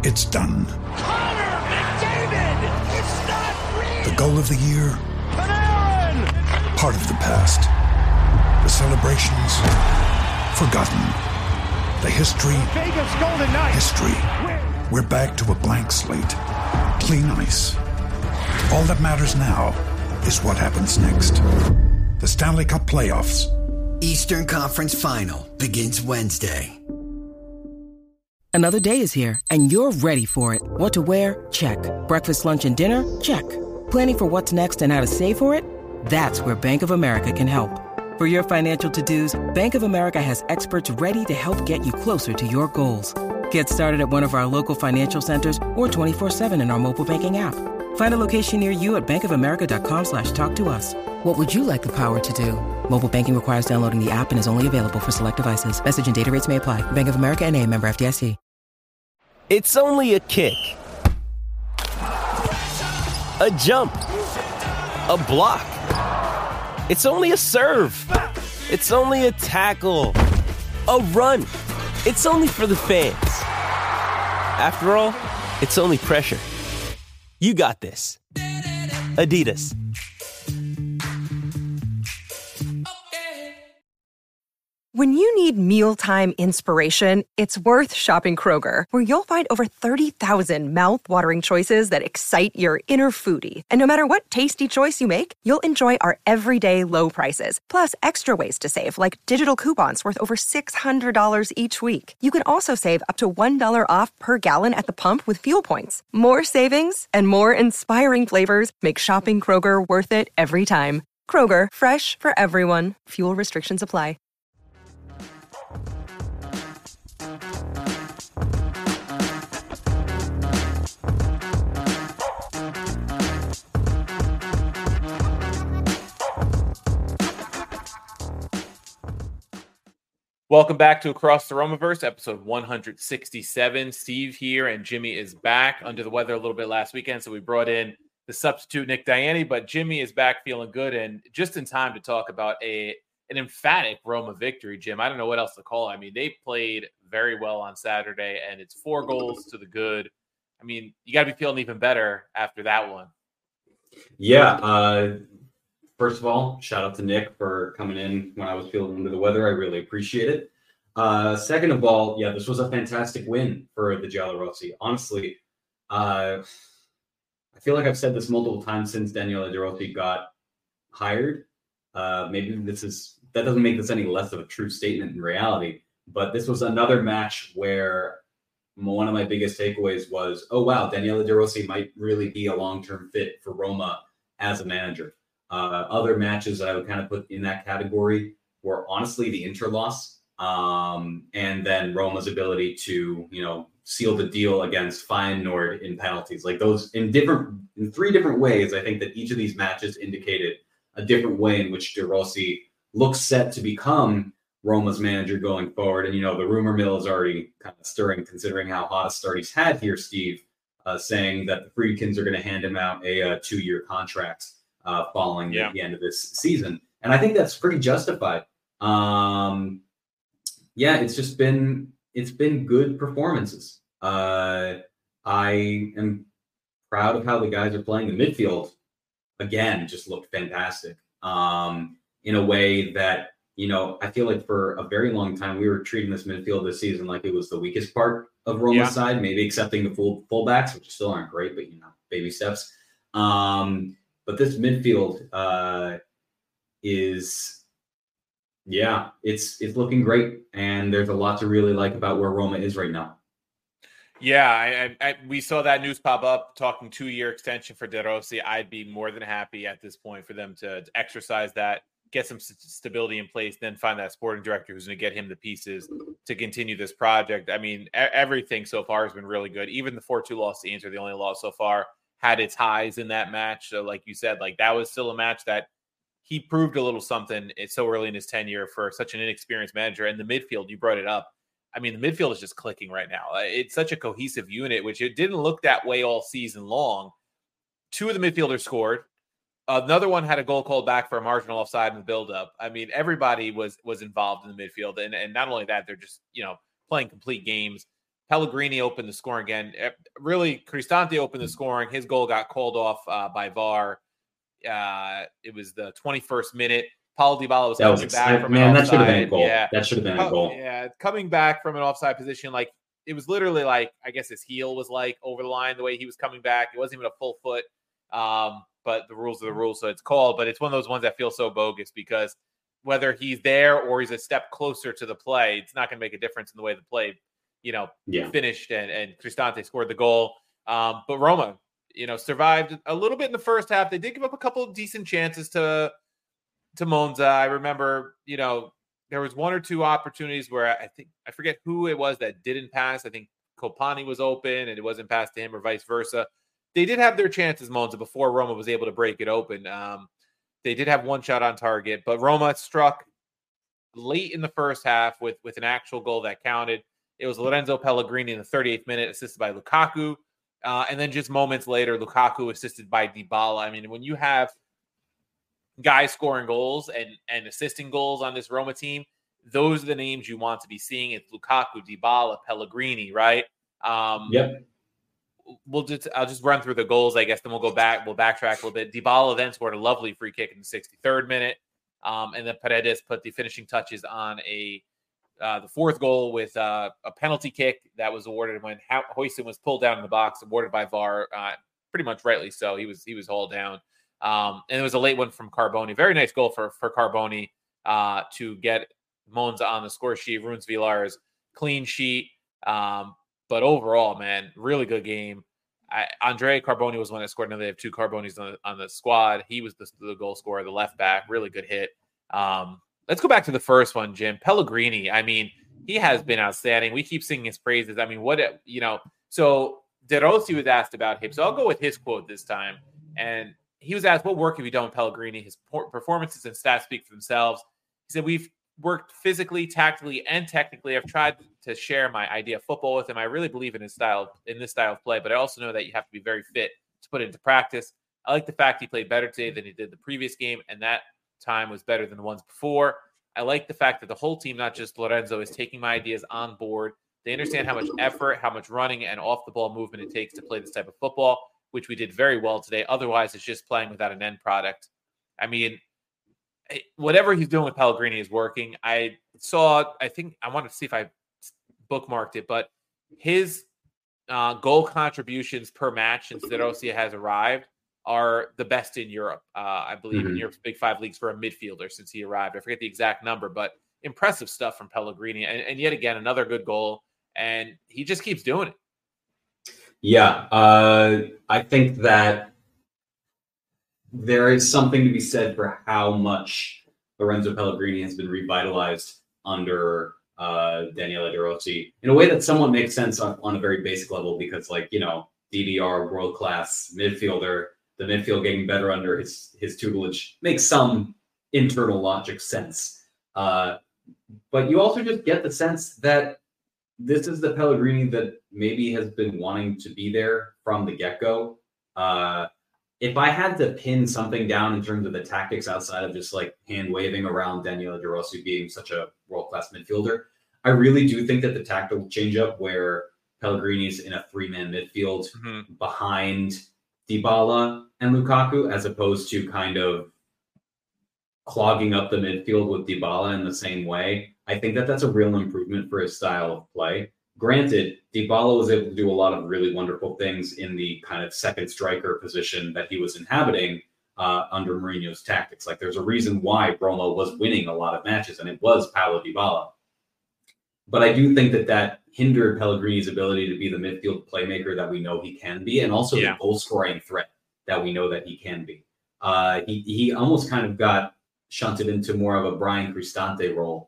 It's done. Connor McDavid! It's not real! The goal of the year? Panarin! Part of the past. The celebrations? Forgotten. The history? Vegas Golden Knights! History. We're back to a blank slate. Clean ice. All that matters now is what happens next. The Stanley Cup Playoffs. Eastern Conference Final begins Wednesday. Another day is here, and you're ready for it. What to wear? Check. Breakfast, lunch, and dinner? Check. Planning for what's next and how to save for it? That's where Bank of America can help. For your financial to-dos, Bank of America has experts ready to help get you closer to your goals. Get started at one of our local financial centers or 24/7 in our mobile banking app. Find a location near you at bankofamerica.com/talktous. What would you like the power to do? Mobile banking requires downloading the app and is only available for select devices. Message and data rates may apply. Bank of America N.A., member FDIC. It's only a kick. A jump. A block. It's only a serve. It's only a tackle. A run. It's only for the fans. After all, it's only pressure. You got this. Adidas. When you need mealtime inspiration, it's worth shopping Kroger, where you'll find over 30,000 mouth-watering choices that excite your inner foodie. And no matter what tasty choice you make, you'll enjoy our everyday low prices, plus extra ways to save, like digital coupons worth over $600 each week. You can also save up to $1 off per gallon at the pump with fuel points. More savings and more inspiring flavors make shopping Kroger worth it every time. Kroger, fresh for everyone. Fuel restrictions apply. Welcome back to Across the Romaverse, episode 167. Steve here, and Jimmy is back. Under the weather a little bit last weekend, so we brought in the substitute Nick Diani, but Jimmy is back feeling good and just in time to talk about an emphatic Roma victory, Jim. I don't know what else to call it. I mean, they played very well on Saturday, and it's 4 goals to the good. I mean, you got to be feeling even better after that one. Yeah, first of all, shout out to Nick for coming in when I was feeling under the weather. I really appreciate it. Second of all, yeah, this was a fantastic win for the Giallorossi. Honestly, I feel like I've said this multiple times since Daniele De Rossi got hired. Maybe that doesn't make this any less of a true statement in reality, but this was another match where one of my biggest takeaways was, oh, wow, Daniele De Rossi might really be a long-term fit for Roma as a manager. Other matches that I would kind of put in that category were honestly the Inter loss, and then Roma's ability to, seal the deal against Feyenoord in penalties. Like those in 3 different ways. I think that each of these matches indicated a different way in which De Rossi looks set to become Roma's manager going forward. And, the rumor mill is already kind of stirring, considering how hot a start he's had here, Steve, saying that the Friedkins are going to hand him out a 2-year contract following the end of this season. And I think that's pretty justified. It's been good performances. I am proud of how the guys are playing. The midfield, again, just looked fantastic in a way that, I feel like for a very long time, we were treating this midfield this season like it was the weakest part of Roma's side, maybe accepting the fullbacks, which still aren't great, but, baby steps. But this midfield it's looking great, and there's a lot to really like about where Roma is right now. Yeah, we saw that news pop up, talking 2-year extension for De Rossi. I'd be more than happy at this point for them to exercise that, get some stability in place, then find that sporting director who's going to get him the pieces to continue this project. I mean, everything so far has been really good. Even the 4-2 loss to Inter, the only loss so far, had its highs in that match. So like you said, like that was still a match that he proved a little something so early in his tenure for such an inexperienced manager. And the midfield, you brought it up. I mean, the midfield is just clicking right now. It's such a cohesive unit, which it didn't look that way all season long. 2 of the midfielders scored. Another one had a goal called back for a marginal offside in the buildup. I mean, everybody was involved in the midfield. And not only that, they're just, playing complete games. Pellegrini opened the scoring again. Really, Cristante opened the scoring. His goal got called off by VAR. It was the 21st minute. Paulo Dybala was coming back from an offside. That should have been a goal. Yeah. That should have been a goal. Yeah, coming back from an offside position, like it was literally like, I guess his heel was like over the line the way he was coming back. It wasn't even a full foot. But the rules are the rules, so it's called. But it's one of those ones that feel so bogus because whether he's there or he's a step closer to the play, it's not going to make a difference in the way the play, finished and Cristante scored the goal. But Roma, survived a little bit in the first half. They did give up a couple of decent chances to Monza. I remember, there was one or two opportunities where I forget who it was that didn't pass. I think Kopani was open and it wasn't passed to him or vice versa. They did have their chances, Monza, before Roma was able to break it open. They did have one shot on target, but Roma struck late in the first half with an actual goal that counted. It was Lorenzo Pellegrini in the 38th minute, assisted by Lukaku. And then just moments later, Lukaku assisted by Dybala. I mean, when you have guys scoring goals and assisting goals on this Roma team, those are the names you want to be seeing. It's Lukaku, Dybala, Pellegrini, right? Yep. I'll just run through the goals, I guess, then we'll backtrack a little bit. Dybala then scored a lovely free kick in the 63rd minute. And then Paredes put the finishing touches on the fourth goal with a penalty kick that was awarded when Huijsen was pulled down in the box, awarded by VAR, pretty much rightly so. He was hauled down. And it was a late one from Carboni. Very nice goal for Carboni to get Monza on the score sheet, ruins Villar's clean sheet. But overall, man, really good game. Andrea Carboni was one that scored. Now they have two Carbonis on the squad. He was the goal scorer, the left back. Really good hit. Let's go back to the first one, Jim. Pellegrini, I mean, he has been outstanding. We keep singing his praises. I mean, so De Rossi was asked about him. So I'll go with his quote this time. And he was asked, what work have you done with Pellegrini? His performances and stats speak for themselves. He said, we've worked physically, tactically, and technically. I've tried to share my idea of football with him. I really believe in this style of play, but I also know that you have to be very fit to put it into practice. I like the fact he played better today than he did the previous game, and that time was better than the ones before. I like the fact that the whole team, not just Lorenzo, is taking my ideas on board. They understand how much effort, how much running, and off-the-ball movement it takes to play this type of football, which we did very well today. Otherwise, it's just playing without an end product. I mean, whatever he's doing with Pellegrini is working. I wanted to see if I bookmarked it, but his goal contributions per match since De Rossi has arrived are the best in Europe. I believe in Europe's Big Five leagues for a midfielder since he arrived. I forget the exact number, but impressive stuff from Pellegrini. And yet again, another good goal. And he just keeps doing it. Yeah. I think that there is something to be said for how much Lorenzo Pellegrini has been revitalized under Daniele De Rossi in a way that somewhat makes sense on a very basic level because, DDR, world-class midfielder, the midfield getting better under his tutelage makes some internal logic sense. But you also just get the sense that this is the Pellegrini that maybe has been wanting to be there from the get-go. If I had to pin something down in terms of the tactics outside of just hand-waving around Daniele De Rossi being such a world-class midfielder, I really do think that the tactical change-up where Pellegrini's in a three-man midfield behind Dybala and Lukaku, as opposed to kind of clogging up the midfield with Dybala in the same way, I think that that's a real improvement for his style of play. Granted, Dybala was able to do a lot of really wonderful things in the kind of second striker position that he was inhabiting under Mourinho's tactics. There's a reason why Roma was winning a lot of matches, and it was Paulo Dybala. But I do think that hindered Pellegrini's ability to be the midfield playmaker that we know he can be, and also the goal-scoring threat that we know that he can be. He almost kind of got shunted into more of a Brian Cristante role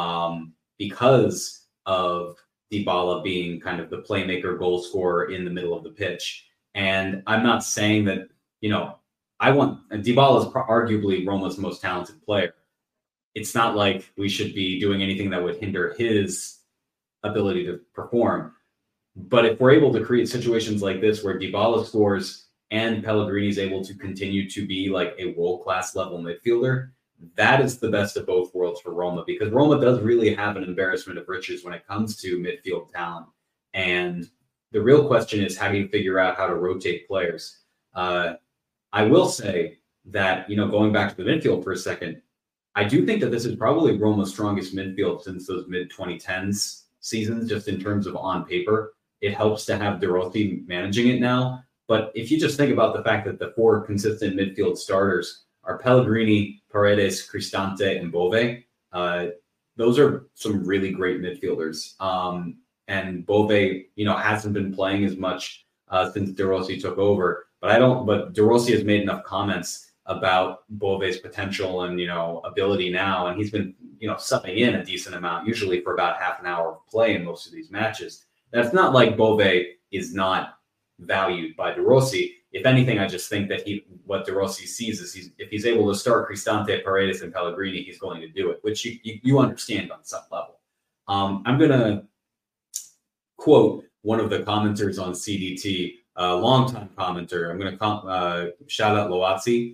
because of Dybala being kind of the playmaker, goal scorer in the middle of the pitch. And I'm not saying that, Dybala is arguably Roma's most talented player. It's not like we should be doing anything that would hinder his ability to perform. But if we're able to create situations like this where Dybala scores and Pellegrini is able to continue to be a world-class level midfielder, that is the best of both worlds for Roma, because Roma does really have an embarrassment of riches when it comes to midfield talent. And the real question is, how do you figure out how to rotate players? I will say that, going back to the midfield for a second, I do think that this is probably Roma's strongest midfield since those mid-2010s seasons, just in terms of on paper. It helps to have De Rossi managing it now. But if you just think about the fact that the 4 consistent midfield starters are Pellegrini, Paredes, Cristante, and Bove, those are some really great midfielders. And Bove, hasn't been playing as much since De Rossi took over. But De Rossi has made enough comments about Bove's potential and, ability now. And he's been, subbing in a decent amount, usually for about half an hour of play in most of these matches. That's not like Bove is not valued by De Rossi. If anything, I just think that what De Rossi sees is if he's able to start Cristante, Paredes, and Pellegrini, he's going to do it, which you understand on some level. I'm going to quote one of the commenters on CDT, a longtime commenter. I'm going to shout out Loazzi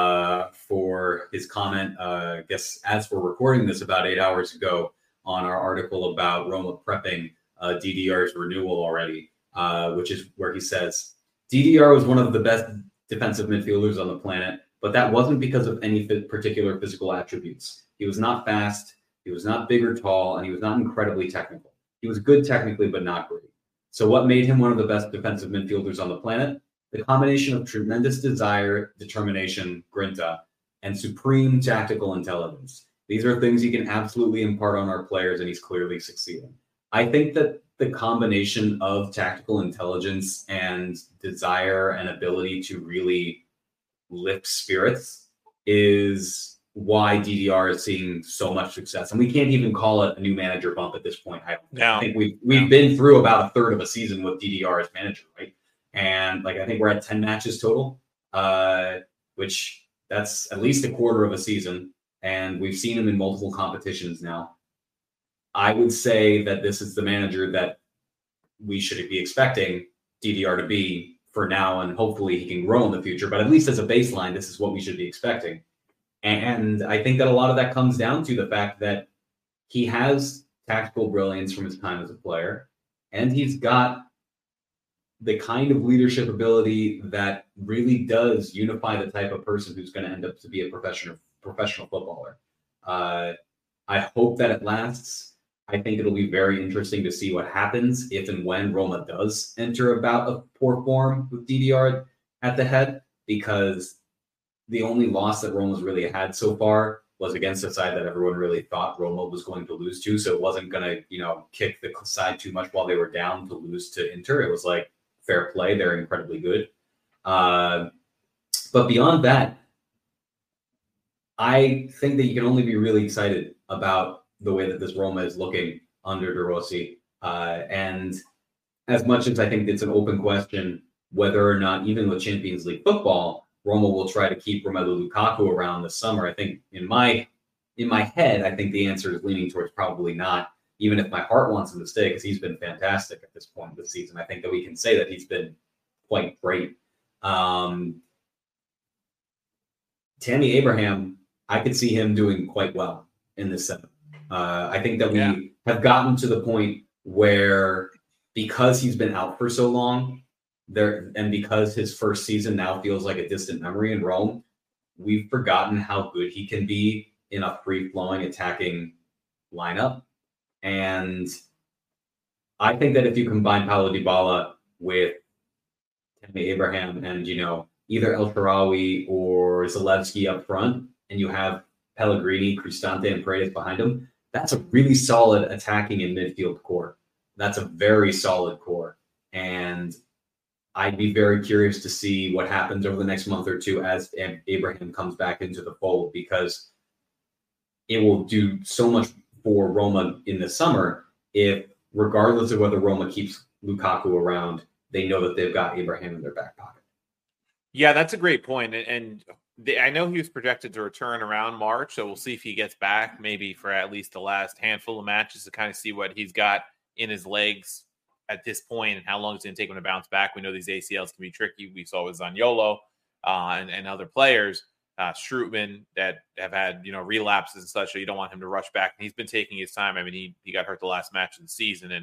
for his comment, I guess, as we're recording this about 8 hours ago on our article about Roma prepping DDR's renewal already, which is where he says, DDR was one of the best defensive midfielders on the planet, but that wasn't because of any particular physical attributes. He was not fast, he was not big or tall, and he was not incredibly technical. He was good technically, but not great. So what made him one of the best defensive midfielders on the planet? The combination of tremendous desire, determination, grinta, and supreme tactical intelligence. These are things he can absolutely impart on our players, and he's clearly succeeding. I think that the combination of tactical intelligence and desire and ability to really lift spirits is why DDR is seeing so much success. And we can't even call it a new manager bump at this point. I think we've been through about a third of a season with DDR as manager, right? And I think we're at 10 matches total, which that's at least a quarter of a season. And we've seen him in multiple competitions now. I would say that this is the manager that we should be expecting DDR to be for now, and hopefully he can grow in the future. But at least as a baseline, this is what we should be expecting. And I think that a lot of that comes down to the fact that he has tactical brilliance from his time as a player, and he's got the kind of leadership ability that really does unify the type of person who's going to end up to be a professional footballer. I hope that it lasts. I think it'll be very interesting to see what happens if and when Roma does enter a bout of poor form with DDR at the head, because the only loss that Roma's really had so far was against a side that everyone really thought Roma was going to lose to. So it wasn't going to, kick the side too much while they were down to lose to Inter. It was like fair play. They're incredibly good. But beyond that, I think that you can only be really excited about the way that this Roma is looking under De Rossi. And as much as I think it's an open question whether or not, even with Champions League football, Roma will try to keep Romelu Lukaku around this summer, I think in my head, I think the answer is leaning towards probably not, even if my heart wants him to stay, because he's been fantastic at this point of the season. I think that we can say that he's been quite great. Tammy Abraham, I could see him doing quite well in this setup. I think that we have gotten to the point where, because he's been out for so long there, and because his first season now feels like a distant memory in Rome, we've forgotten how good he can be in a free-flowing attacking lineup. And I think that if you combine Paulo Dybala with Tammy Abraham and, either El Shaarawy or Zalewski up front, and you have Pellegrini, Cristante, and Paredes behind him, that's a really solid attacking and midfield core. That's a very solid core. And I'd be very curious to see what happens over the next month or two as Abraham comes back into the fold, because it will do so much for Roma in the summer if, regardless of whether Roma keeps Lukaku around, they know that they've got Abraham in their back pocket. Yeah, that's a great point. And I know he was projected to return around March, so we'll see if he gets back maybe for at least the last handful of matches to kind of see what he's got in his legs at this point and how long it's going to take him to bounce back. We know these ACLs can be tricky. We saw with Zaniolo and other players, Strootman, that have had, relapses and such, so you don't want him to rush back. And he's been taking his time. I mean, he got hurt the last match of the season, and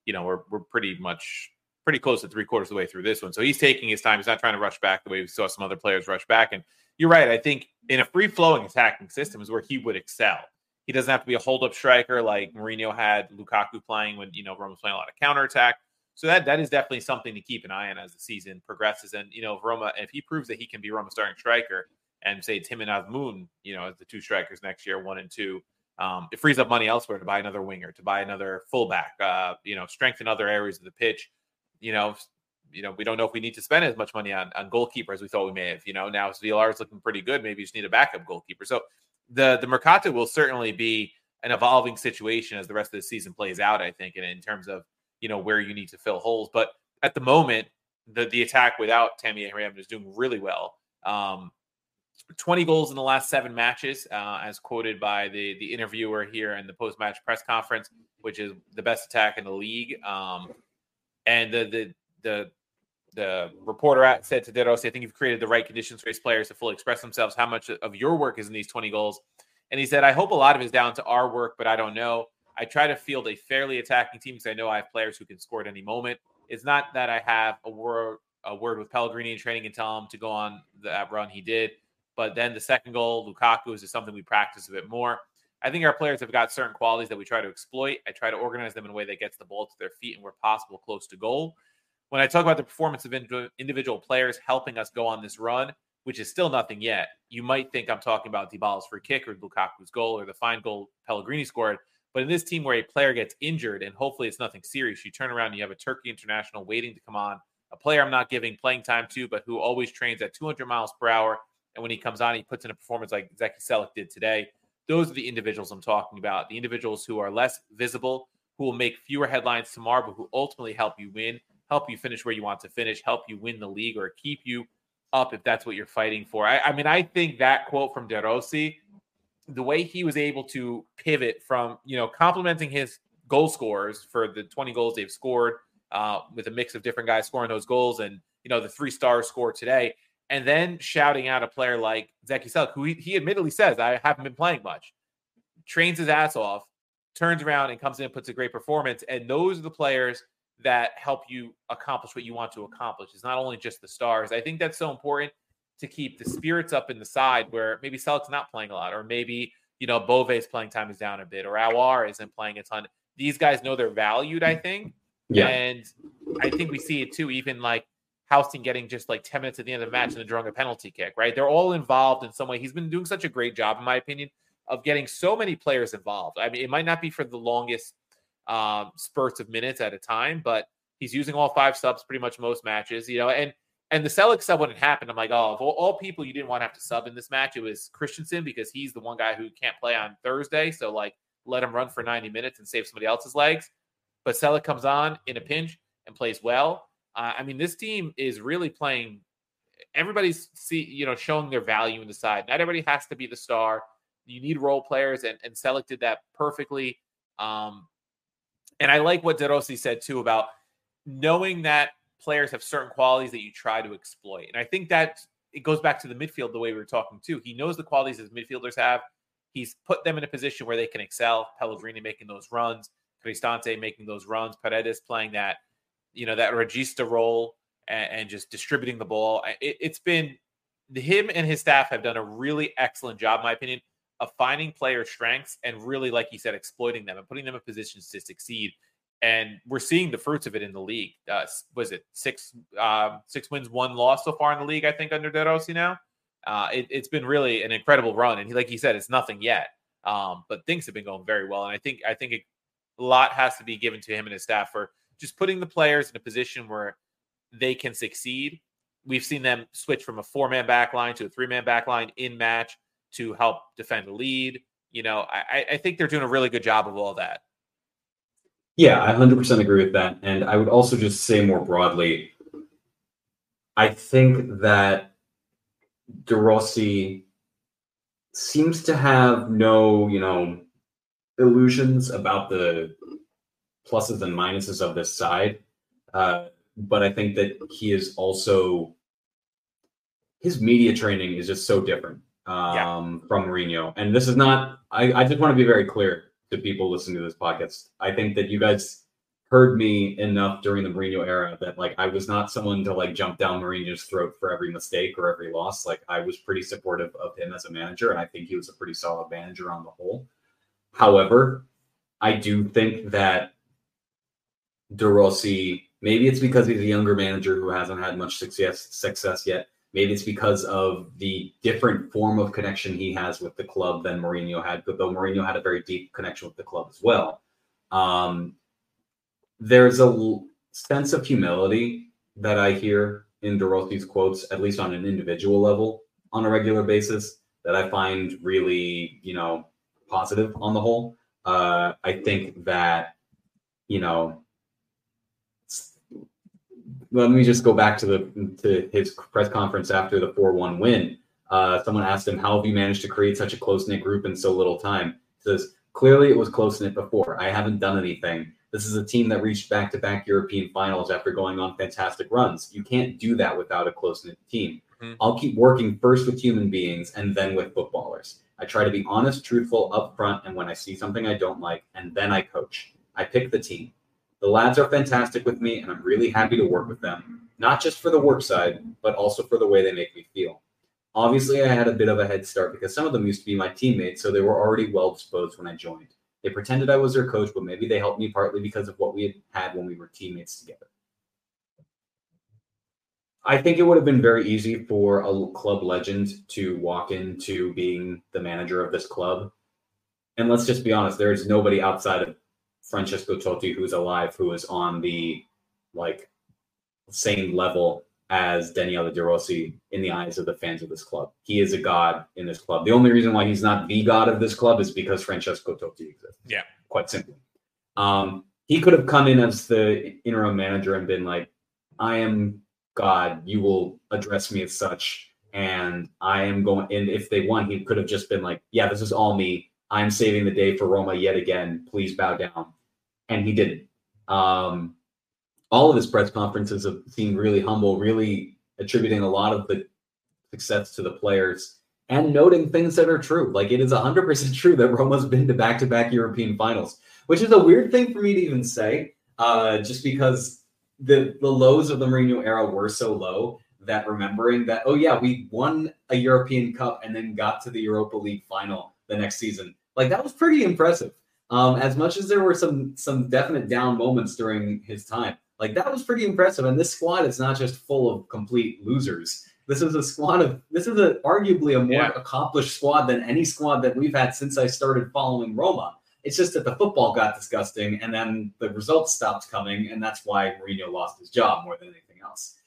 we're pretty close to 3/4 of the way through this one. So he's taking his time. He's not trying to rush back the way we saw some other players rush back. And you're right. I think in a free-flowing attacking system is where he would excel. He doesn't have to be a hold-up striker like Mourinho had Lukaku playing when, Roma was playing a lot of counterattack. So that is definitely something to keep an eye on as the season progresses. And, if he proves that he can be Roma's starting striker and say Tim and Azmoun, as the two strikers next year, 1 and 2, it frees up money elsewhere to buy another winger, to buy another fullback, strengthen other areas of the pitch. We don't know if we need to spend as much money on goalkeeper as we thought we may have. Now Villar is looking pretty good. Maybe you just need a backup goalkeeper. So the Mercato will certainly be an evolving situation as the rest of the season plays out, I think, and in terms of, where you need to fill holes. But at the moment, the attack without Tammy Abraham is doing really well. 20 goals in the last 7 matches, as quoted by the interviewer here in the post-match press conference, which is the best attack in the league. And the reporter said to De Rossi, I think you've created the right conditions for his players to fully express themselves. How much of your work is in these 20 goals? And he said, I hope a lot of it is down to our work, but I don't know. I try to field a fairly attacking team because I know I have players who can score at any moment. It's not that I have a word with Pellegrini in training and tell him to go on that run he did. But then the second goal, Lukaku, is just something we practice a bit more. I think our players have got certain qualities that we try to exploit. I try to organize them in a way that gets the ball to their feet and where possible close to goal. When I talk about the performance of individual players helping us go on this run, which is still nothing yet, you might think I'm talking about Dybala's free kick or Lukaku's goal or the fine goal Pellegrini scored. But in this team where a player gets injured and hopefully it's nothing serious, you turn around and you have a Turkey international waiting to come on, a player I'm not giving playing time to, but who always trains at 200 miles per hour. And when he comes on, he puts in a performance like Zeki Selak did today. Those are the individuals I'm talking about, the individuals who are less visible, who will make fewer headlines tomorrow, but who ultimately help you win, help you finish where you want to finish, help you win the league or keep you up if that's what you're fighting for. I think that quote from De Rossi, the way he was able to pivot from, complimenting his goal scorers for the 20 goals they've scored with a mix of different guys scoring those goals and, the 3-star score today, and then shouting out a player like Zeki Selak, who he admittedly says, I haven't been playing much, trains his ass off, turns around and comes in and puts a great performance. And those are the players that help you accomplish what you want to accomplish. It's not only just the stars. I think that's so important to keep the spirits up in the side where maybe Selak's not playing a lot, or maybe, Bove's playing time is down a bit, or Aouar isn't playing a ton. These guys know they're valued, I think. Yeah. And I think we see it too, even like Houston getting just like 10 minutes at the end of the match and then drawing a penalty kick, right? They're all involved in some way. He's been doing such a great job, in my opinion, of getting so many players involved. I mean, it might not be for the longest spurts of minutes at a time, but he's using all 5 subs pretty much most matches, and the Selak sub when it happened, I'm like, oh, of all people you didn't want to have to sub in this match, it was Christensen, because he's the one guy who can't play on Thursday. So like, let him run for 90 minutes and save somebody else's legs. But Selak comes on in a pinch and plays well. This team is really playing. Everybody's showing their value in the side. Not everybody has to be the star. You need role players, and Selak did that perfectly. And I like what De Rossi said too about knowing that players have certain qualities that you try to exploit. And I think that it goes back to the midfield the way we were talking too. He knows the qualities his midfielders have. He's put them in a position where they can excel. Pellegrini making those runs, Cristante making those runs, Paredes playing that, that regista role and just distributing the ball. It's been him and his staff have done a really excellent job, in my opinion, of finding player strengths and really, like you said, exploiting them and putting them in positions to succeed. And we're seeing the fruits of it in the league. Was it 6 wins, 1 loss so far in the league, I think, under De Rossi now? It's been really an incredible run. And like he said, it's nothing yet. But things have been going very well. And I think a lot has to be given to him and his staff for just putting the players in a position where they can succeed. We've seen them switch from a 4-man back line to a 3-man back line in match to help defend the lead. I think they're doing a really good job of all that. Yeah, I 100% agree with that. And I would also just say more broadly, I think that De Rossi seems to have no, illusions about the pluses and minuses of this side. But I think that he is also, his media training is just so different from Mourinho. And this is not, I just want to be very clear to people listening to this podcast. I think that you guys heard me enough during the Mourinho era that like I was not someone to like jump down Mourinho's throat for every mistake or every loss. Like I was pretty supportive of him as a manager, and I think he was a pretty solid manager on the whole. However, I do think that De Rossi, maybe it's because he's a younger manager who hasn't had much success yet. Maybe it's because of the different form of connection he has with the club than Mourinho had, though Mourinho had a very deep connection with the club as well. There's a sense of humility that I hear in De Rossi's quotes, at least on an individual level, on a regular basis, that I find really, positive on the whole. I think that, let me just go back to his press conference after the 4-1 win. Someone asked him, how have you managed to create such a close-knit group in so little time? He says, clearly it was close-knit before. I haven't done anything. This is a team that reached back-to-back European finals after going on fantastic runs. You can't do that without a close-knit team. Mm-hmm. I'll keep working first with human beings and then with footballers. I try to be honest, truthful, upfront, and when I see something I don't like, and then I coach. I pick the team. The lads are fantastic with me, and I'm really happy to work with them, not just for the work side, but also for the way they make me feel. Obviously, I had a bit of a head start because some of them used to be my teammates, so they were already well-disposed when I joined. They pretended I was their coach, but maybe they helped me partly because of what we had when we were teammates together. I think it would have been very easy for a club legend to walk into being the manager of this club. And let's just be honest, there is nobody outside of Francesco Totti who's alive who is on the same level as Daniele De Rossi in the eyes of the fans of this club. He is a god in this club. The only reason why he's not the god of this club is because Francesco Totti exists. Yeah, quite simply. He could have come in as the interim manager and been like, I am God, you will address me as such, and I am going. And if they won, he could have just been like, yeah, this is all me. I'm saving the day for Roma yet again. Please bow down. And he didn't. All of his press conferences have seemed really humble, really attributing a lot of the success to the players and noting things that are true. Like it is 100% true that Roma's been to back-to-back European finals, which is a weird thing for me to even say, just because the lows of the Mourinho era were so low that remembering that, oh yeah, we won a European Cup and then got to the Europa League final the next season. Like that was pretty impressive. As much as there were some definite down moments during his time, like that was pretty impressive. And this squad is not just full of complete losers. This is arguably a more accomplished squad than any squad that we've had since I started following Roma. It's just that the football got disgusting and then the results stopped coming. And that's why Mourinho lost his job more than anything else.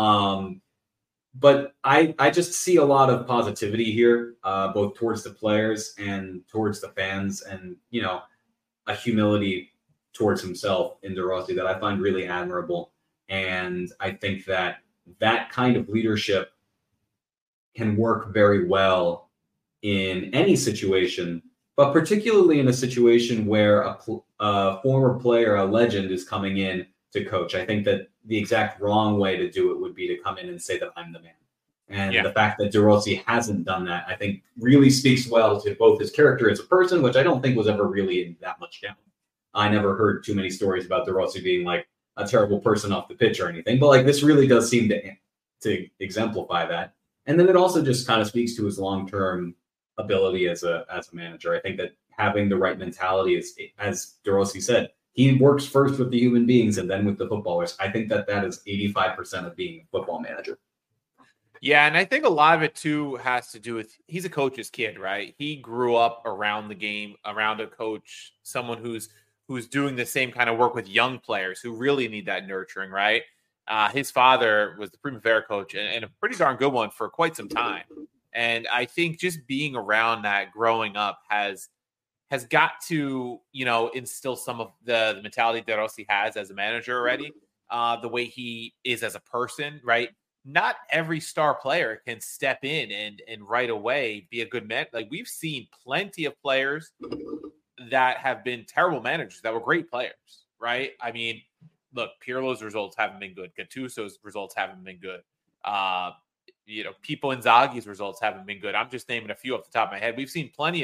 But I just see a lot of positivity here, both towards the players and towards the fans, and, a humility towards himself in De Rossi that I find really admirable. And I think that kind of leadership can work very well in any situation, but particularly in a situation where a former player, a legend, is coming in to coach. I think that the exact wrong way to do it would be to come in and say that I'm the man. And the fact that De Rossi hasn't done that, I think, really speaks well to both his character as a person, which I don't think was ever really in that much doubt. I never heard too many stories about De Rossi being like a terrible person off the pitch or anything, but like this really does seem to exemplify that. And then it also just kind of speaks to his long-term ability as a manager. I think that having the right mentality is, as De Rossi said, he works first with the human beings and then with the footballers. I think that is 85% of being a football manager. Yeah, and I think a lot of it, too, has to do with he's a coach's kid, right? He grew up around the game, around a coach, someone who's doing the same kind of work with young players who really need that nurturing, right? His father was the Primavera coach and a pretty darn good one for quite some time. And I think just being around that growing up has got to, instill some of the mentality De Rossi has as a manager already, the way he is as a person, right? Not every star player can step in and right away be a good man. Like we've seen plenty of players that have been terrible managers that were great players, right? I mean, look, Pirlo's results haven't been good. Gattuso's results haven't been good. Pippo Inzaghi's results haven't been good. I'm just naming a few off the top of my head. We've seen plenty of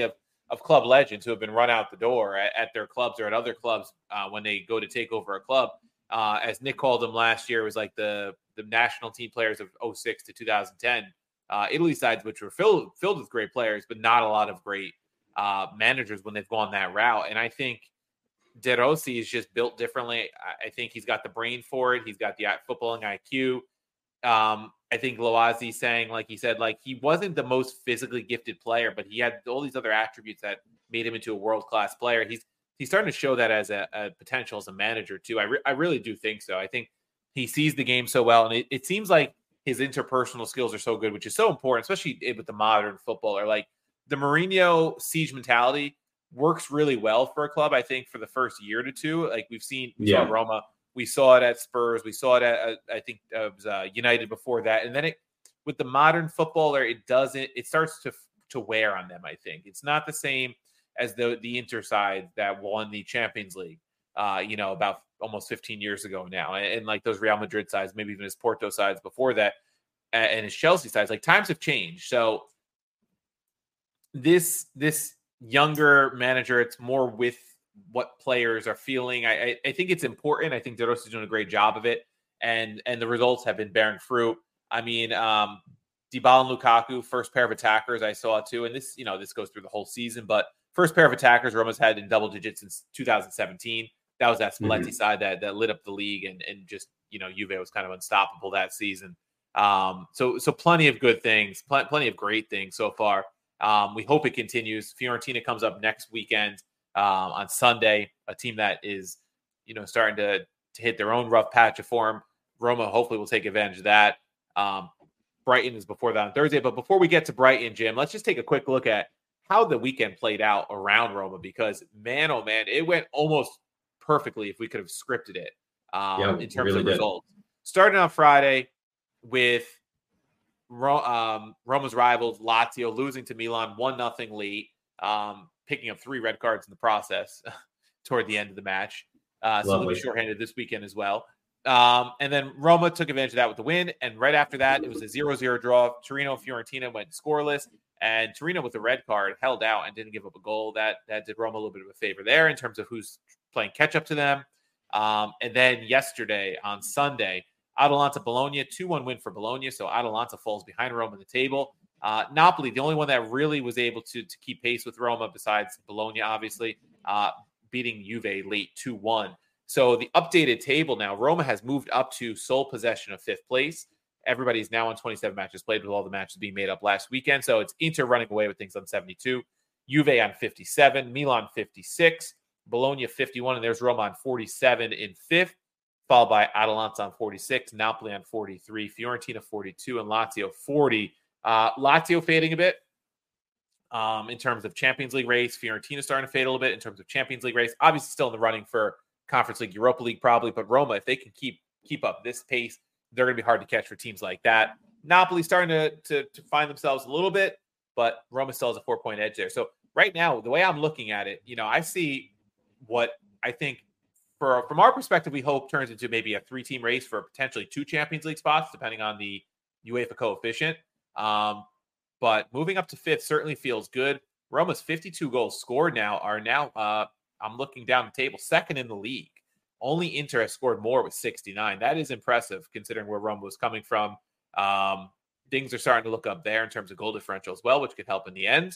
of club legends who have been run out the door at their clubs or at other clubs when they go to take over a club. As Nick called them last year, it was like the national team players of 06 to 2010 Italy sides, which were filled with great players, but not a lot of great managers when they've gone that route. And I think De Rossi is just built differently. I think he's got the brain for it. He's got the footballing IQ. I think Loazi saying, like he said, like he wasn't the most physically gifted player, but he had all these other attributes that made him into a world-class player. He's starting to show that as a potential as a manager too. I really do think so. I think he sees the game so well, and it seems like his interpersonal skills are so good, which is so important, especially with the modern footballer. Like the Mourinho siege mentality works really well for a club. I think for the first year to two, like we saw Roma. We saw it at Spurs. We saw it at, I think it was United before that. And then with the modern footballer, it starts to wear on them. I think it's not the same as the Inter side that won the Champions League, about almost 15 years ago now. And like those Real Madrid sides, maybe even his Porto sides before that, and his Chelsea sides, like times have changed. So this younger manager, it's more with what players are feeling. I think it's important. I think De Rossi is doing a great job of it, and the results have been bearing fruit. I mean, Dybala and Lukaku, first pair of attackers I saw too, and this goes through the whole season, but first pair of attackers Roma's had in double digits since 2017. That was that Spalletti side that lit up the league, and just Juve was kind of unstoppable that season. So plenty of good things, plenty of great things so far. We hope it continues. Fiorentina comes up next weekend. On Sunday, a team that is, starting to hit their own rough patch of form. Roma hopefully will take advantage of that. Brighton is before that on Thursday. But before we get to Brighton, Jim, let's just take a quick look at how the weekend played out around Roma, because man, oh man, it went almost perfectly if we could have scripted it in terms of results. Starting on Friday with Roma's rivals, Lazio, losing to Milan 1-0 late. Picking up 3 red cards in the process toward the end of the match. So they'll be shorthanded this weekend as well. And then Roma took advantage of that with the win. And right after that, it was a 0-0 draw. Torino and Fiorentina went scoreless. And Torino with the red card held out and didn't give up a goal. That did Roma a little bit of a favor there in terms of who's playing catch up to them. And then yesterday on Sunday, Atalanta Bologna, 2-1 win for Bologna. So Atalanta falls behind Roma in the table. Napoli, the only one that really was able to keep pace with Roma, besides Bologna, obviously, beating Juve late 2-1. So the updated table now, Roma has moved up to sole possession of 5th place. Everybody's now on 27 matches played, with all the matches being made up last weekend. So it's Inter running away with things on 72, Juve on 57, Milan 56, Bologna 51, and there's Roma on 47 in 5th, followed by Atalanta on 46, Napoli on 43, Fiorentina 42, and Lazio 40. Lazio fading a bit in terms of Champions League race. Fiorentina starting to fade a little bit in terms of Champions League race. Obviously still in the running for Conference League, Europa League probably, but Roma, if they can keep up this pace, they're going to be hard to catch for teams like that. Napoli starting to find themselves a little bit, but Roma still has a 4-point edge there. So right now, the way I'm looking at it, I see what I think from our perspective, we hope turns into maybe a 3-team race for potentially 2 Champions League spots, depending on the UEFA coefficient. But moving up to 5th certainly feels good. Roma's 52 goals scored are now I'm looking down the table, 2nd in the league. Only Inter has scored more with 69. That is impressive considering where Roma was coming from. Things are starting to look up there in terms of goal differential as well, which could help in the end.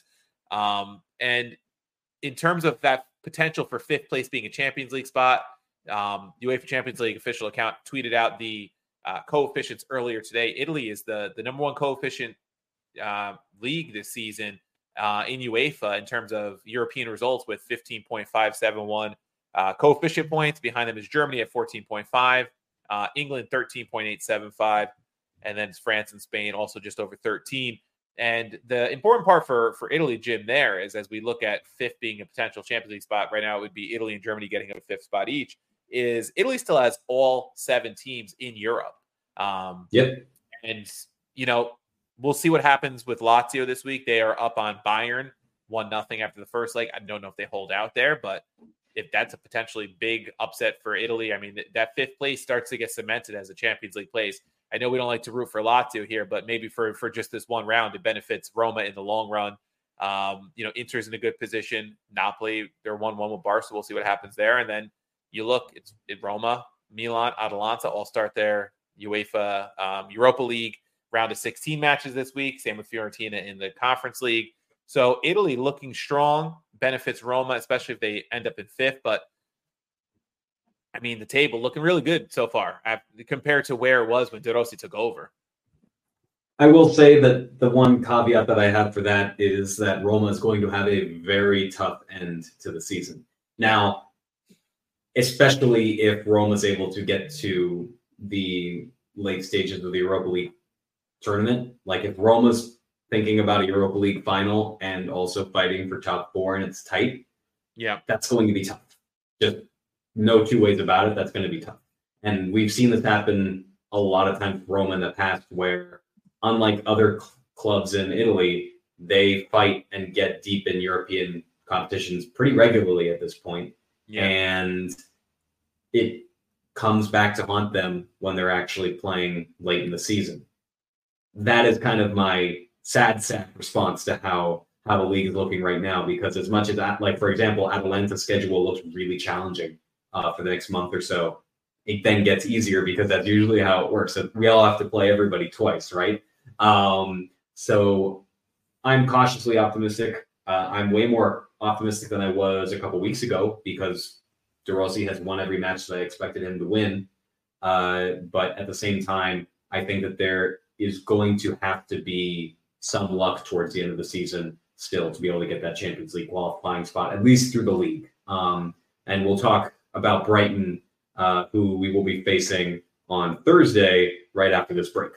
And in terms of that potential for 5th place being a Champions League spot, UEFA Champions League official account tweeted out the coefficients earlier today. Italy is the number 1 coefficient league this season in UEFA in terms of European results, with 15.571 coefficient points. Behind them is Germany at 14.5, England 13.875, and then it's France and Spain also just over 13. And the important part for Italy, Jim, there is, as we look at 5th being a potential Champions League spot, right now it would be Italy and Germany getting a 5th spot each, is Italy still has all 7 teams in Europe. And, we'll see what happens with Lazio this week. They are up on Bayern 1-0 after the first leg. I don't know if they hold out there, but if that's a potentially big upset for Italy, I mean, that 5th place starts to get cemented as a Champions League place. I know we don't like to root for Lazio here, but maybe for just this one round, it benefits Roma in the long run. Inter's in a good position. Napoli, they're 1-1 with Barca. We'll see what happens there. And then you look, it's Roma, Milan, Atalanta all start their UEFA Europa League round of 16 matches this week. Same with Fiorentina in the Conference League. So Italy looking strong, benefits Roma, especially if they end up in fifth. But I mean, the table looking really good so far compared to where it was when De Rossi took over. I will say that the one caveat that I have for that is that Roma is going to have a very tough end to the season. Now, especially if Roma is able to get to the late stages of the Europa League tournament. Like if Roma's thinking about a Europa League final and also fighting for top four and it's tight, that's going to be tough. Just no two ways about it. That's going to be tough. And we've seen this happen a lot of times for Roma in the past where, unlike other clubs in Italy, they fight and get deep in European competitions pretty regularly at this point. And it comes back to haunt them when they're actually playing late in the season. That is kind of my sad response to how the league is looking right now, because as much as that, like, for example, Atalanta's schedule looks really challenging for the next month or so, it then gets easier because that's usually how it works. So we all have to play everybody twice, right? So I'm cautiously optimistic. I'm way more optimistic than I was a couple weeks ago because De Rossi has won every match that I expected him to win. But at the same time, I think that there is going to have to be some luck towards the end of the season still to be able to get that Champions League qualifying spot, at least through the league. And we'll talk about Brighton, who we will be facing on Thursday right after this break.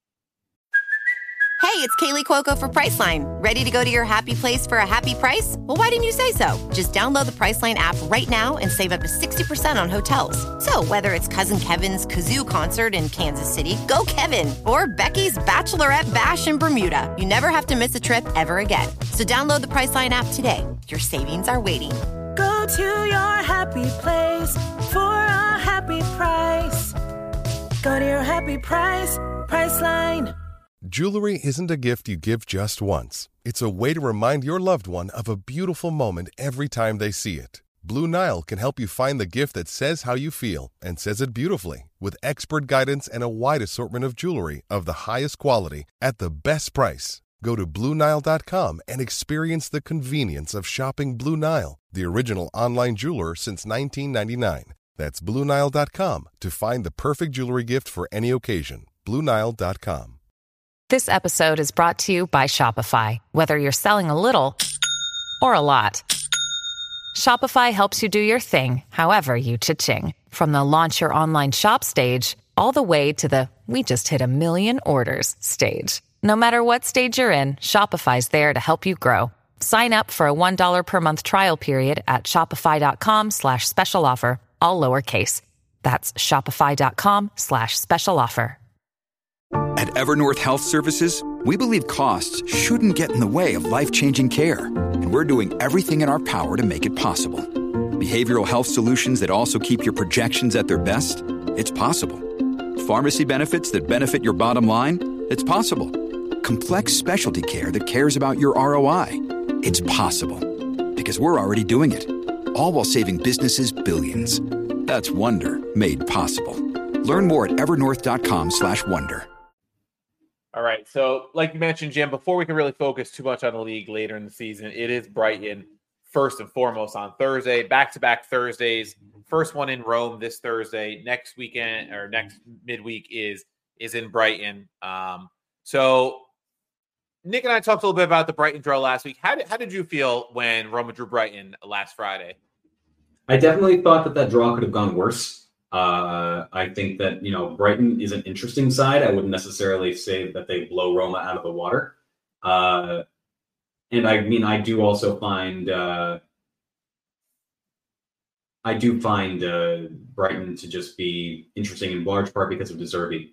Hey, it's Kaylee Cuoco for Priceline. Ready to go to your happy place for a happy price? Well, why didn't you say so? Just download the Priceline app right now and save up to 60% on hotels. So whether it's Cousin Kevin's Kazoo Concert in Kansas City, go Kevin, or Becky's Bachelorette Bash in Bermuda, you never have to miss a trip ever again. So download the Priceline app today. Your savings are waiting. Go to your happy place for a happy price. Go to your happy price, Priceline. Jewelry isn't a gift you give just once. It's a way to remind your loved one of a beautiful moment every time they see it. Blue Nile can help you find the gift that says how you feel and says it beautifully, with expert guidance and a wide assortment of jewelry of the highest quality at the best price. Go to BlueNile.com and experience the convenience of shopping Blue Nile, the original online jeweler since 1999. That's BlueNile.com to find the perfect jewelry gift for any occasion. BlueNile.com. This episode is brought to you by Shopify. Whether you're selling a little or a lot, Shopify helps you do your thing, however you cha-ching. From the launch your online shop stage, all the way to the we just hit 1 million orders stage. No matter what stage you're in, Shopify's there to help you grow. Sign up for a $1 per month trial period at shopify.com/special offer, all lowercase. That's shopify.com/special offer. At Evernorth Health Services, we believe costs shouldn't get in the way of life-changing care, and we're doing everything in our power to make it possible. Behavioral health solutions that also keep your projections at their best? It's possible. Pharmacy benefits that benefit your bottom line? It's possible. Complex specialty care that cares about your ROI? It's possible. Because we're already doing it. All while saving businesses billions. That's Wonder made possible. Learn more at evernorth.com/wonder. All right. So like you mentioned, Jim, before we can really focus too much on the league later in the season, it is Brighton first and foremost on Thursday, back-to-back Thursdays. First one in Rome this Thursday. Next weekend or next midweek is in Brighton. So Nick and I talked a little bit about the Brighton draw last week. How did you feel when Roma drew Brighton last Friday? I definitely thought that draw could have gone worse. I think that, Brighton is an interesting side. I wouldn't necessarily say that they blow Roma out of the water. And I mean, I do also find, Brighton to just be interesting in large part because of De Zerbi.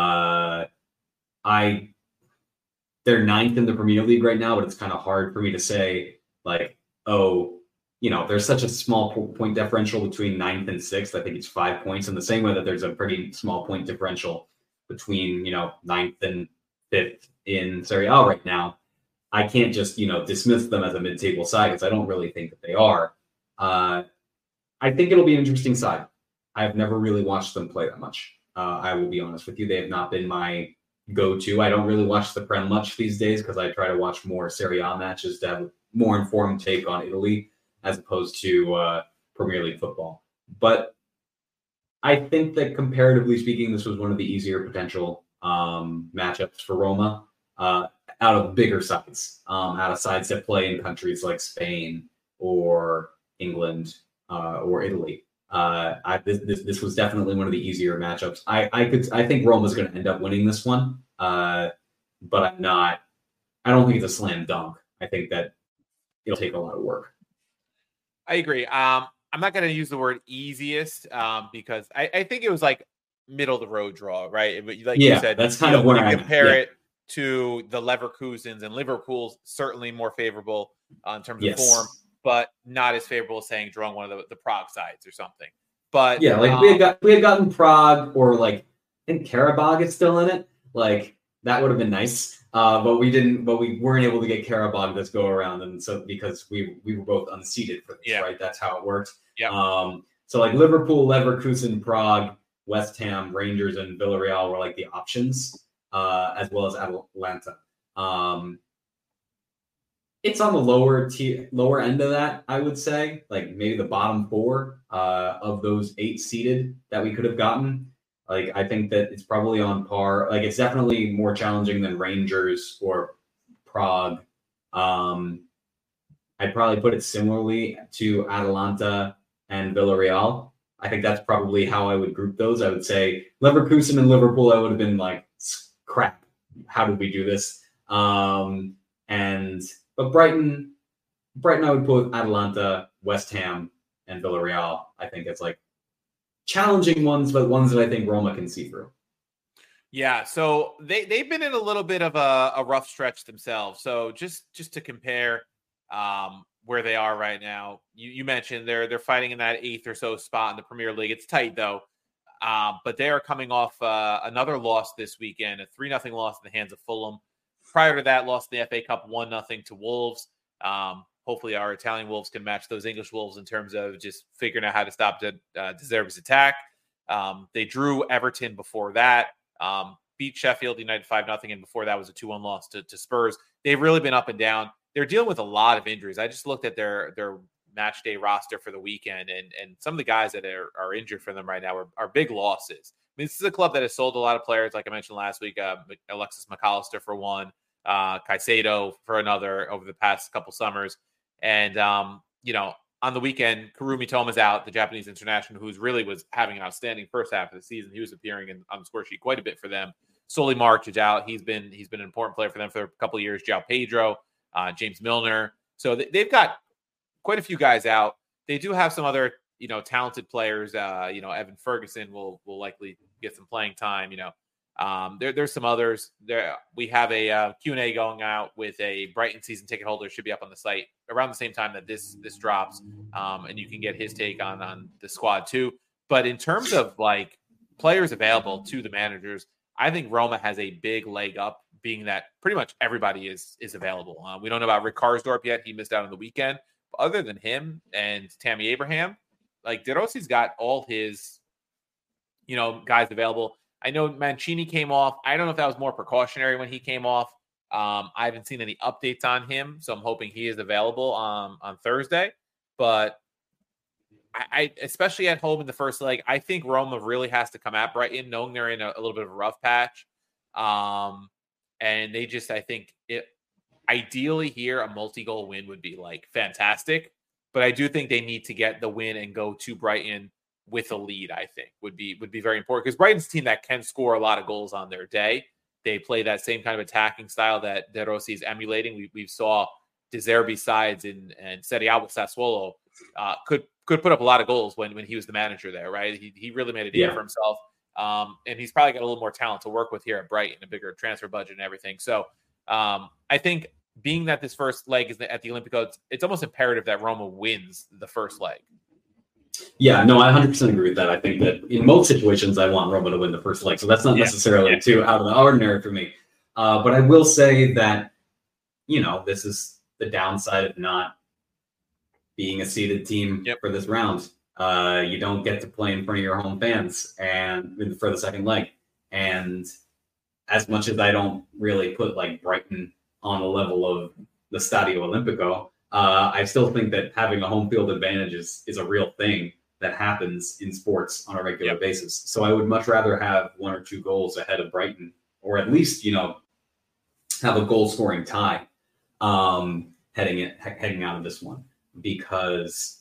They're ninth in the Premier League right now, but it's kind of hard for me to say there's such a small point differential between ninth and sixth. I think it's 5 points, in the same way that there's a pretty small point differential between, ninth and fifth in Serie A right now. I can't just, dismiss them as a mid-table side because I don't really think that they are. I think it'll be an interesting side. I've never really watched them play that much. I will be honest with you. They have not been my go-to. I don't really watch the Prem much these days because I try to watch more Serie A matches to have a more informed take on Italy as opposed to Premier League football. But I think that comparatively speaking, this was one of the easier potential matchups for Roma out of bigger sides, out of sides that play in countries like Spain or England or Italy. This was definitely one of the easier matchups. I think Roma's going to end up winning this one, but I don't think it's a slam dunk. I think that it'll take a lot of work. I agree. I'm not going to use the word easiest because I think it was like middle of the road draw, right? Like you said, that's kind of where I compare it to the Leverkusens, and Liverpool's certainly more favorable in terms of form, but not as favorable as saying drawing one of the Prague sides or something. But yeah, like we had gotten Prague, or like I think Karabakh is still in it. Like that would have been nice. But we didn't. But we weren't able to get Karabakh this go around, and so because we were both unseeded for this, right? That's how it worked. Yeah. So like Liverpool, Leverkusen, Prague, West Ham, Rangers, and Villarreal were like the options, as well as Atalanta. It's on the lower end of that, I would say. Like maybe the bottom four of those 8 seeded that we could have gotten. Like, I think that it's probably on par. Like, it's definitely more challenging than Rangers or Prague. I'd probably put it similarly to Atalanta and Villarreal. I think that's probably how I would group those. I would say Leverkusen and Liverpool, I would have been like, crap, how did we do this? But Brighton, I would put Atalanta, West Ham, and Villarreal. I think it's like challenging ones, but ones that I think Roma can see through. Yeah, so they've been in a little bit of a rough stretch themselves. So just to compare where they are right now, you mentioned they're fighting in that 8th or so spot in the Premier League. It's tight though, but they are coming off another loss this weekend, a 3-0 loss in the hands of Fulham. Prior to that, lost in the FA Cup 1-0 to Wolves. Hopefully our Italian Wolves can match those English Wolves in terms of just figuring out how to stop De Zerbi's attack. They drew Everton before that, beat Sheffield United 5-0, and before that was a 2-1 loss to Spurs. They've really been up and down. They're dealing with a lot of injuries. I just looked at their match day roster for the weekend, and some of the guys that are injured for them right now are big losses. I mean, this is a club that has sold a lot of players, like I mentioned last week, Alexis McAllister for one, Caicedo for another over the past couple summers. And, on the weekend, Kurumi Toma's out, the Japanese international, who's really was having an outstanding first half of the season. He was appearing on the score sheet quite a bit for them. Solly March is out. He's been an important player for them for a couple of years. João Pedro, James Milner. So they've got quite a few guys out. They do have some other, talented players. Evan Ferguson will likely get some playing time. There's some others there. We have a Q&A going out with a Brighton season ticket holder. Should be up on the site around the same time that this drops. And you can get his take on the squad too. But in terms of like players available to the managers, I think Roma has a big leg up, being that pretty much everybody is available. We don't know about Rick Karsdorp yet. He missed out on the weekend. But other than him and Tammy Abraham, like De Rossi's got all his, guys available. I know Mancini came off. I don't know if that was more precautionary when he came off. I haven't seen any updates on him, so I'm hoping he is available on Thursday. But I especially at home in the first leg, I think Roma really has to come at Brighton, knowing they're in a little bit of a rough patch. And they just, I think, ideally here, a multi-goal win would be like fantastic. But I do think they need to get the win and go to Brighton with a lead, I think, would be very important, because Brighton's a team that can score a lot of goals on their day. They play that same kind of attacking style that De Rossi is emulating. We saw De Zerbi sides in Serie A with Sassuolo could put up a lot of goals when he was the manager there, right? He really made a deal for himself. And he's probably got a little more talent to work with here at Brighton, a bigger transfer budget and everything. So I think being that this first leg is at the Olimpico, it's almost imperative that Roma wins the first leg. Yeah, no, I 100% agree with that. I think that in most situations, I want Roma to win the first leg. So that's not necessarily too out of the ordinary for me. But I will say that this is the downside of not being a seeded team for this round. You don't get to play in front of your home fans and for the second leg. And as much as I don't really put like Brighton on the level of the Stadio Olimpico, I still think that having a home field advantage is a real thing that happens in sports on a regular basis. So I would much rather have 1 or 2 goals ahead of Brighton, or at least, have a goal scoring tie heading out of this one, because,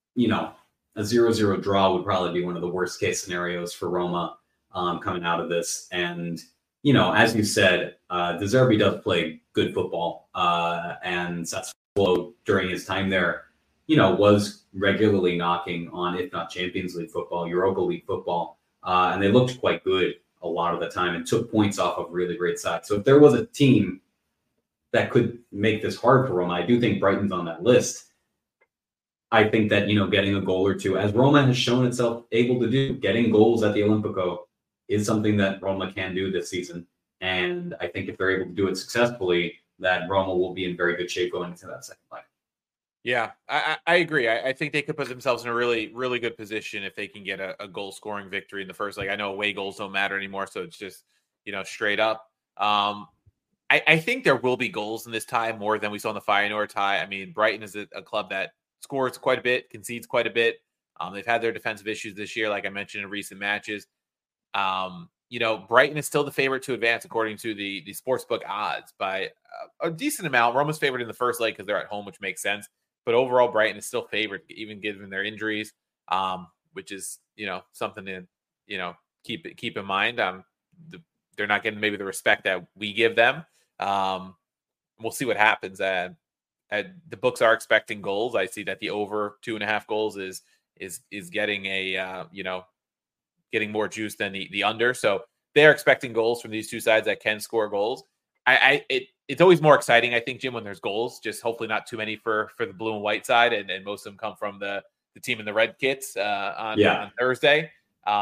a 0-0 draw would probably be one of the worst case scenarios for Roma coming out of this. And, as you said, De Zerbi does play good football, and Sassuolo during his time there, was regularly knocking on, if not Champions League football, Europa League football. And they looked quite good a lot of the time and took points off of really great sides. So if there was a team that could make this hard for Roma, I do think Brighton's on that list. I think that, getting a goal or two, as Roma has shown itself able to do, getting goals at the Olimpico is something that Roma can do this season. And I think if they're able to do it successfully, that Roma will be in very good shape going into that second leg. Yeah, I agree. I think they could put themselves in a really, really good position if they can get a goal-scoring victory in the first leg. I know away goals don't matter anymore, so it's just, straight up. I think there will be goals in this tie more than we saw in the Feyenoord tie. I mean, Brighton is a club that scores quite a bit, concedes quite a bit. They've had their defensive issues this year, like I mentioned in recent matches. Brighton is still the favorite to advance according to the sportsbook odds by a decent amount. Roma's favored in the first leg because they're at home, which makes sense. But overall, Brighton is still favored, even given their injuries, which is, something to, keep in mind. They're not getting maybe the respect that we give them. We'll see what happens. The books are expecting goals. I see that the over 2.5 goals is getting getting more juice than the under. So they're expecting goals from these two sides that can score goals. It's always more exciting, I think, Jim, when there's goals. Just hopefully not too many for the blue and white side, and most of them come from the team in the red kits on Thursday.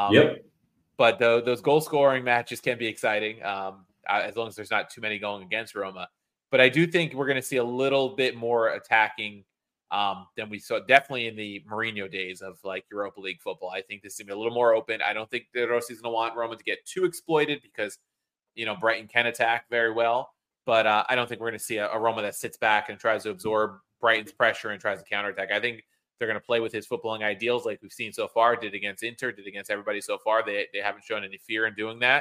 But those goal scoring matches can be exciting as long as there's not too many going against Roma. But I do think we're going to see a little bit more attacking than we saw definitely in the Mourinho days of like Europa League football. I think this is going to be a little more open. I don't think De Rossi's going to want Roma to get too exploited because, Brighton can attack very well. But I don't think we're going to see a Roma that sits back and tries to absorb Brighton's pressure and tries to counterattack. I think they're going to play with his footballing ideals like we've seen so far, did against Inter, did against everybody so far. They haven't shown any fear in doing that.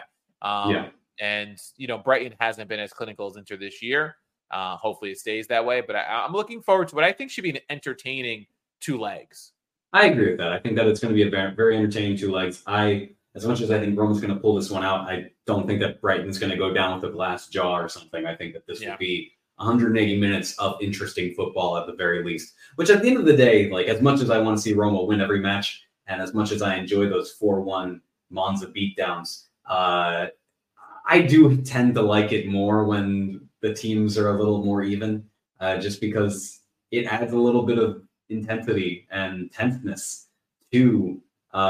And, Brighton hasn't been as clinical as Inter this year. Hopefully it stays that way. But I'm looking forward to what I think should be an entertaining 2 legs. I agree with that. I think that it's going to be a very, very entertaining 2 legs. As much as I think Roma's going to pull this one out, I don't think that Brighton's going to go down with a glass jaw or something. I think that this will be 180 minutes of interesting football at the very least, which at the end of the day, like as much as I want to see Roma win every match and as much as I enjoy those 4-1 Monza beatdowns, I do tend to like it more when the teams are a little more even, just because it adds a little bit of intensity and tenseness to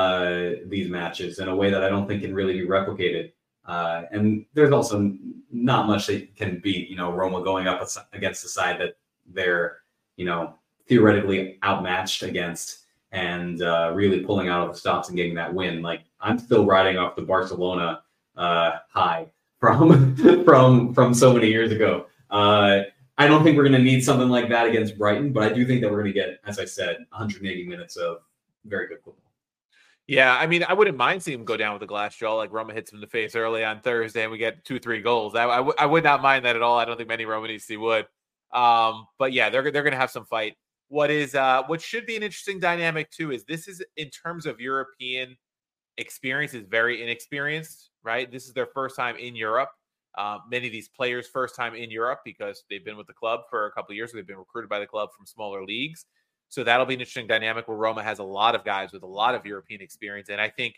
these matches in a way that I don't think can really be replicated. And there's also not much that can beat, Roma going up against the side that they're, theoretically outmatched against and really pulling out of the stops and getting that win. Like I'm still riding off the Barcelona high from so many years ago. I don't think we're going to need something like that against Brighton, but I do think that we're going to get, as I said, 180 minutes of very good football. Yeah, I mean, I wouldn't mind seeing him go down with a glass jaw like Roma hits him in the face early on Thursday and we get 2-3 goals. I would not mind that at all. I don't think many Romanisti would. But yeah, they're going to have some fight. What should be an interesting dynamic too is this is in terms of European experience is very inexperienced, right? This is their first time in Europe. Many of these players first time in Europe because they've been with the club for a couple of years. They've been recruited by the club from smaller leagues. So that'll be an interesting dynamic where Roma has a lot of guys with a lot of European experience. And I think,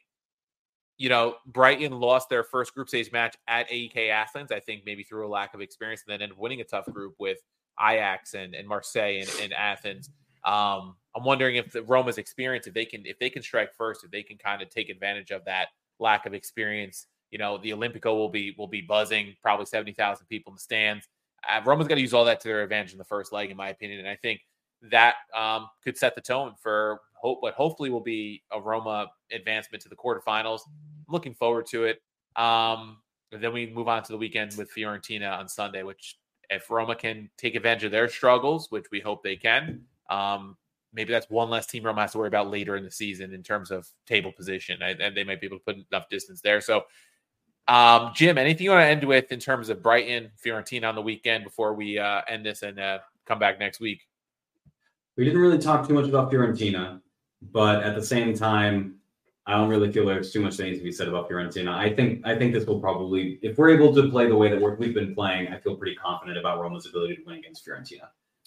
Brighton lost their first group stage match at AEK Athens, I think maybe through a lack of experience, and then ended up winning a tough group with Ajax and Marseille and Athens. I'm wondering if the Roma's experience, if they can strike first, if they can kind of take advantage of that lack of experience, the Olimpico will be buzzing, probably 70,000 people in the stands. Roma's got to use all that to their advantage in the first leg, in my opinion. And I think that could set the tone for what hopefully will be a Roma advancement to the quarterfinals. I'm looking forward to it. Then we move on to the weekend with Fiorentina on Sunday, which if Roma can take advantage of their struggles, which we hope they can, maybe that's one less team Roma has to worry about later in the season in terms of table position. And they might be able to put enough distance there. So, Jim, anything you want to end with in terms of Brighton, Fiorentina on the weekend before we end this and come back next week? We didn't really talk too much about Fiorentina, but at the same time, I don't really feel there's too much that needs to be said about Fiorentina. I think this will probably, if we're able to play the way that we've been playing, I feel pretty confident about Roma's ability to win against Fiorentina.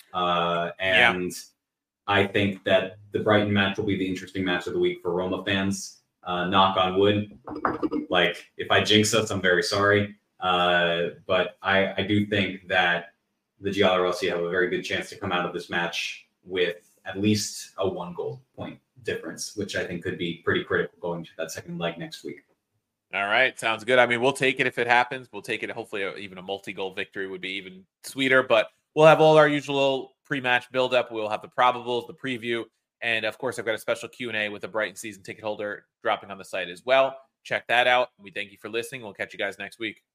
I think that the Brighton match will be the interesting match of the week for Roma fans. Knock on wood. Like, if I jinx us, I'm very sorry. But I do think that the Giallorossi have a very good chance to come out of this match with at least a 1 goal point difference, which I think could be pretty critical going to that second leg next week. All right. Sounds good. I mean, we'll take it if it happens. We'll take it. Hopefully even a multi-goal victory would be even sweeter, but we'll have all our usual pre-match build-up. We'll have the probables, the preview, and of course, I've got a special Q&A with a Brighton season ticket holder dropping on the site as well. Check that out. We thank you for listening. We'll catch you guys next week.